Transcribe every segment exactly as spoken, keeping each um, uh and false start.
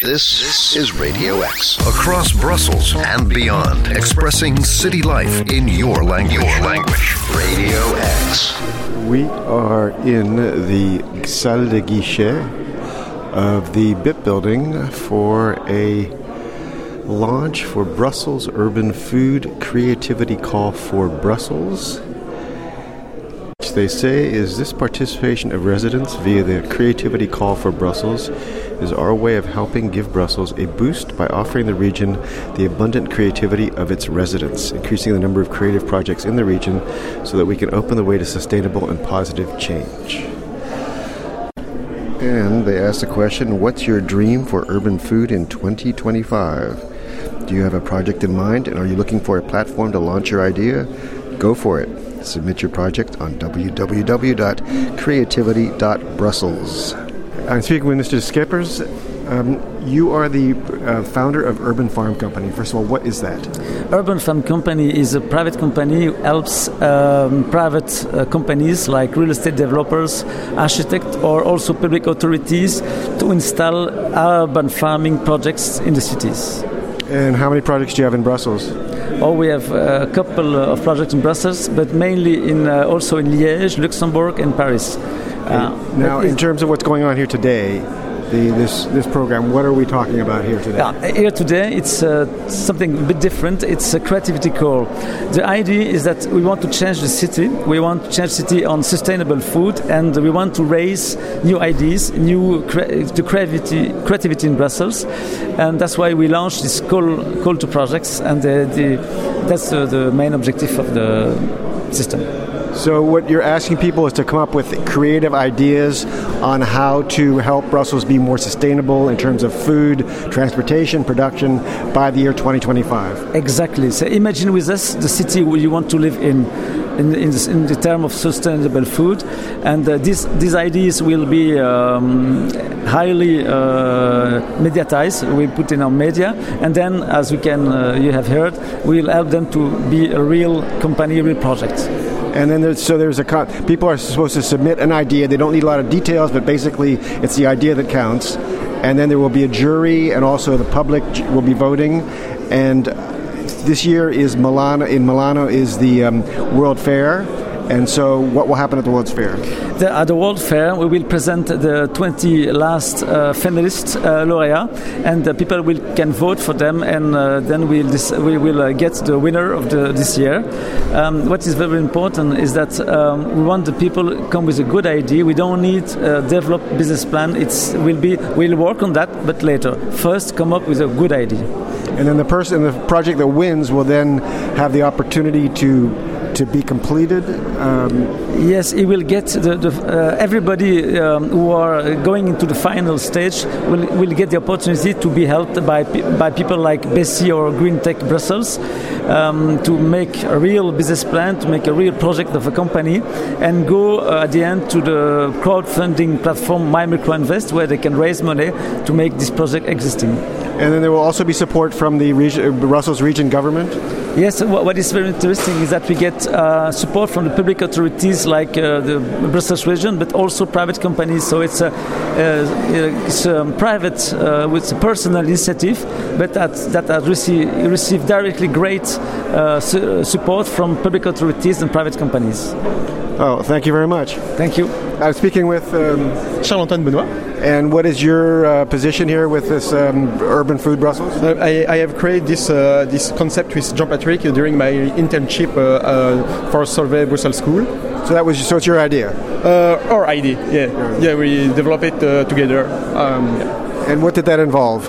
This is Radio X. Across Brussels and beyond, expressing city life in your language. Your language. Radio X. We are in the salle de guichet of the B I P building for a launch for Brussels Urban Food Creativity Call for Brussels. Which they say is this participation of residents via the Creativity Call for Brussels is our way of helping give Brussels a boost by offering the region the abundant creativity of its residents, increasing the number of creative projects in the region so that we can open the way to sustainable and positive change. And they asked the question, what's your dream for urban food in twenty twenty-five? Do you have a project in mind, and are you looking for a platform to launch your idea? Go for it. Submit your project on w w w dot creativity dot brussels. I'm speaking with Mister Schippers. Um, you are the uh, founder of Urban Farm Company. First of all, what is that? Urban Farm Company is a private company who helps um, private uh, companies like real estate developers, architects, or also public authorities to install urban farming projects in the cities. And how many projects do you have in Brussels? Oh, we have a couple of projects in Brussels, but mainly in uh, also in Liège, Luxembourg, and Paris. Uh, now, in terms of what's going on here today, the, this this program, what are we talking about here today? Uh, here today, it's uh, something a bit different. It's a creativity call. The idea is that we want to change the city. We want to change the city on sustainable food, and we want to raise new ideas, new cre- the creativity, creativity in Brussels, and that's why we launched this call call to projects, and the, the, that's the, the main objective of the system. So what you're asking people is to come up with creative ideas on how to help Brussels be more sustainable in terms of food, transportation, production by the year twenty twenty-five. Exactly. So imagine with us the city you want to live in, in, in, the, in the term of sustainable food, and uh, these these ideas will be um, highly uh, mediatized. We put in our media, and then, as we can, uh, you have heard, we will help them to be a real company, real project. And then there's, so there's a con- people are supposed to submit an idea. They don't need a lot of details, but basically it's the idea that counts. And then there will be a jury, and also the public will be voting. And this year is Milano. In Milano is the um, World Fair. And so what will happen at the World's Fair? The, at the World Fair, we will present the twenty last uh, finalist uh, laureate, and uh, people will can vote for them, and uh, then we'll dis- we will uh, get the winner of the, this year. Um, what is very important is that um, we want the people to come with a good idea. We don't need a developed business plan. It's will be we'll work on that, but later. First, come up with a good idea. And then the person, the project that wins, will then have the opportunity to. to be completed? Um, yes, it will get the, the, uh, everybody um, who are going into the final stage will, will get the opportunity to be helped by by people like Bessie or Green Tech Brussels um, to make a real business plan, to make a real project of a company, and go uh, at the end to the crowdfunding platform My Micro Invest, where they can raise money to make this project existing. And then there will also be support from the region, Brussels region government? Yes, what is very interesting is that we get uh, support from the public authorities like uh, the Brussels region, but also private companies. So it's a, uh, it's a private, uh, with a personal initiative, but that, that has received, received directly great uh, su- support from public authorities and private companies. Oh, thank you very much. Thank you. I'm speaking with um, Charles-Antoine Benoit. And what is your uh, position here with this um, Urban Food Brussels? Uh, I, I have created this uh, this concept with Jean-Patrick during my internship uh, uh, for Solvay Brussels School. So that was so it's your idea? Uh, our idea, yeah. Yeah, we developed it uh, together. Um, yeah. And what did that involve?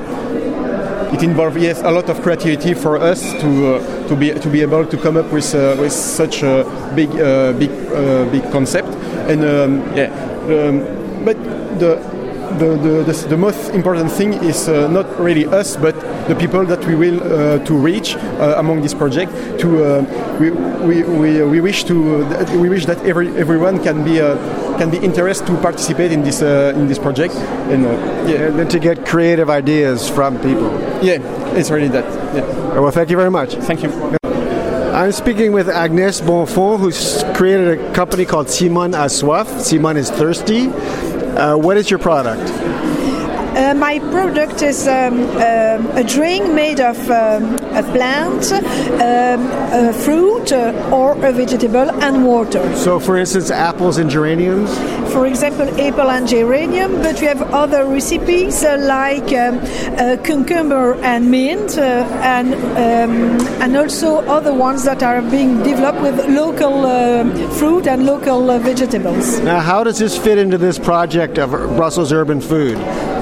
It involved, yes, a lot of creativity for us to uh, to be to be able to come up with uh, with such a big uh, big uh, big concept. And um, yeah, um, but the. The, the, the, the most important thing is uh, not really us, but the people that we will uh, to reach uh, among this project. To uh, we, we, we, we wish to uh, we wish that every everyone can be uh, can be interested to participate in this uh, in this project, and uh, yeah, and then to get creative ideas from people. Yeah, it's really that. Yeah. Well, thank you very much. Thank you. I'm speaking with Agnès Bonfond, who's created a company called Simone a Soif. Simone is thirsty. Uh, what is your product? Uh, my product is um, um, a drink made of um, a plant, um, a fruit, uh, or a vegetable, and water. So, for instance, apples and geraniums? For example, apple and geranium, but we have other recipes uh, like um, uh, cucumber and mint, uh, and um, and also other ones that are being developed with local uh, fruit and local uh, vegetables. Now, how does this fit into this project of Brussels Urban Food?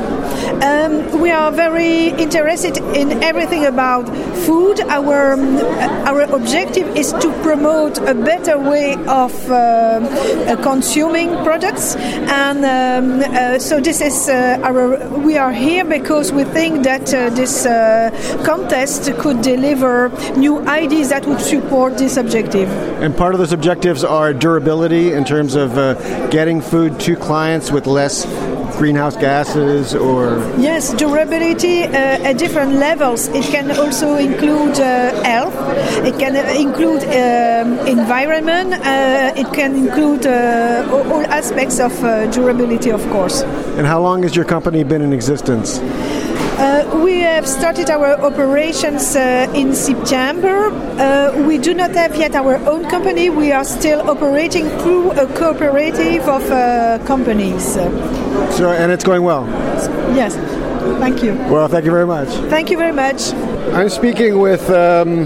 Um, we are very interested in everything about food. Our um, our objective is to promote a better way of uh, uh, consuming products, and um, uh, so this is uh, our. We are here because we think that uh, this uh, contest could deliver new ideas that would support this objective. And part of those objectives are durability in terms of uh, getting food to clients with less greenhouse gases, or yes, durability uh, at different levels. It can also include uh, health. It can uh, include um, environment. Uh, it can include uh, all aspects of uh, durability, of course. And how long has your company been in existence? Uh, we have started our operations uh, in September. Uh, we do not have yet our own company. We are still operating through a cooperative of uh, companies. So, and it's going well? Yes. Thank you. Well, thank you very much. Thank you very much. I'm speaking with Um,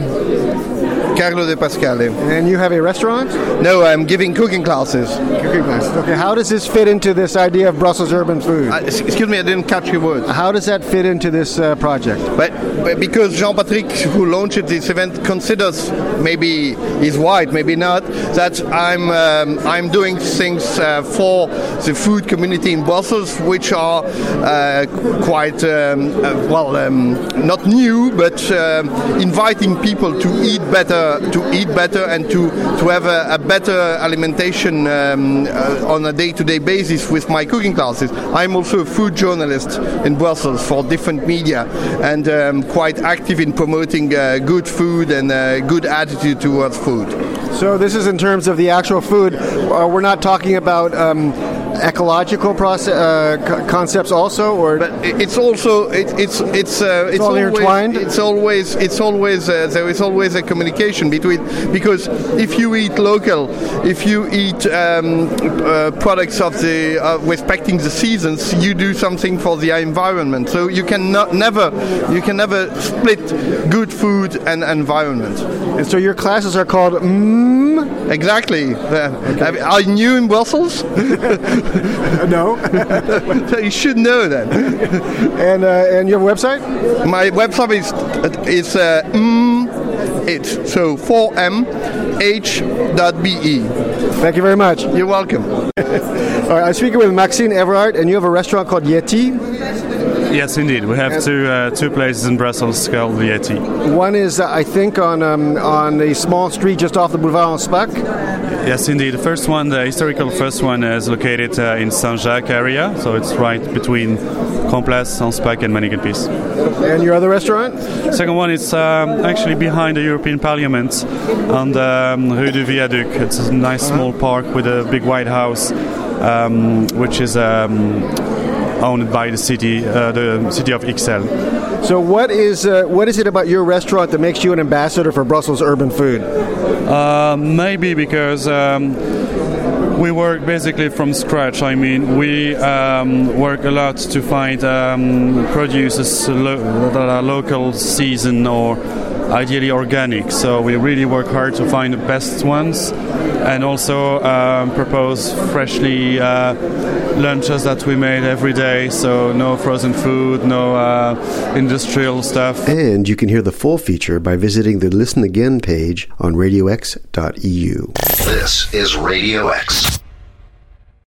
Carlo De Pascale. And you have a restaurant? No, I'm giving cooking classes. Cooking classes. Okay, how does this fit into this idea of Brussels Urban Food? Uh, excuse me, I didn't catch your words. How does that fit into this uh, project? But, but because Jean-Patrick, who launched this event, considers, maybe he's right, maybe not, that I'm um, I'm doing things uh, for the food community in Brussels, which are uh, quite um, uh, well, um, not new, but um, inviting people to eat better. To eat better and to, to have a, a better alimentation um, uh, on a day-to-day basis with my cooking classes. I'm also a food journalist in Brussels for different media, and um, quite active in promoting uh, good food and a good attitude towards food. So this is in terms of the actual food. Uh, we're not talking about um, ecological process, uh, co- concepts also, or but it's also it, it's it's uh, it's, it's all always, intertwined. It's always it's always uh, there is always a communication between, because if you eat local, if you eat um, uh, products of the uh, respecting the seasons, you do something for the environment. So you can not, never you can never split good food and environment. And so your classes are called mm? Exactly. Uh, okay. Are you new in Brussels? No. So you should know that. And uh, and your website? My website is is uh, mm, it's so four m h dot b e. Thank you very much. You're welcome. All right, I'm speaking with Maxine Everhart, and you have a restaurant called Yeti. Yes, indeed. We have two uh, two places in Brussels called Yeti. One is, uh, I think, on um, on a small street just off the Boulevard en Spac. Yes, indeed. The first one, the historical first one, is located uh, in Saint-Jacques area, so it's right between Grand-Place, en Spac, and Maniganpiece. And your other restaurant? Second one is um, actually behind the European Parliament on the um, Rue du Viaduc. It's a nice small park with a big white house, um, which is Um, owned by the city, uh, the city of Ixelles. So, what is uh, what is it about your restaurant that makes you an ambassador for Brussels Urban Food? Uh, maybe because um, we work basically from scratch. I mean, we um, work a lot to find um, produces lo- that are local, season, or ideally organic. So we really work hard to find the best ones, and also um, propose freshly uh, lunches that we made every day. So no frozen food, no uh, industrial stuff. And you can hear the full feature by visiting the Listen Again page on radio x dot e u. This is Radio X.